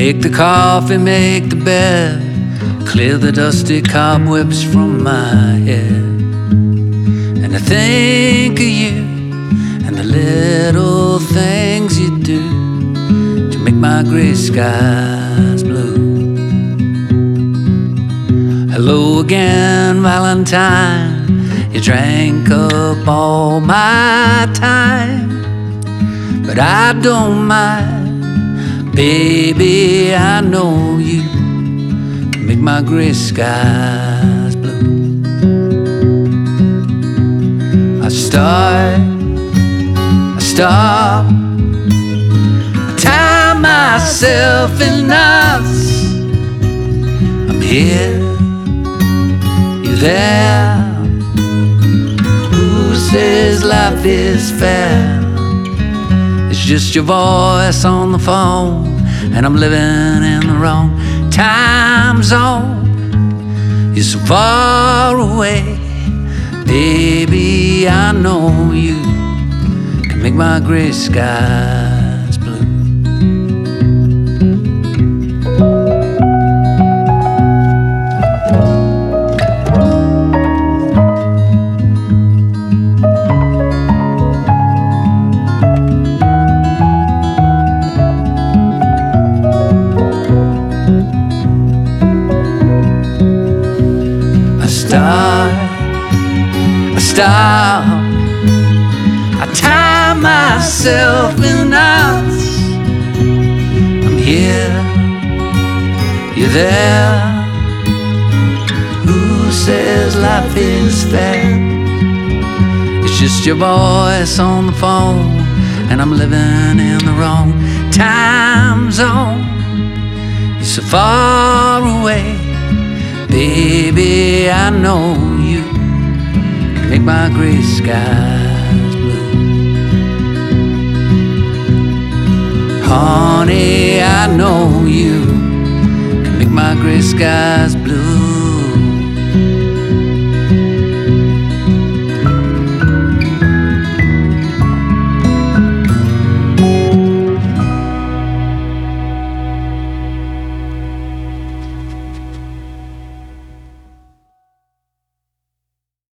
Make the coffee, make the bed, clear the dusty cobwebs from my head. And I think of you and the little things you do to make my gray skies blue. Hello again, Valentine. You drank up all my time, but I don't mind. Baby, I know you can make my gray skies blue. I start, I stop, I tie myself in knots. I'm here, you're there. Who says life is fair? It's just your voice on the phone, and I'm living in the wrong time zone. You're so far away. Baby, I know you can make my gray skies blue. I stop, I tie myself in knots. I'm here, you're there. Who says life is fair? It's just your voice on the phone, and I'm living in the wrong time zone. You're so far away. Baby, I know you can make my gray skies blue. Honey, I know you can make my gray skies blue.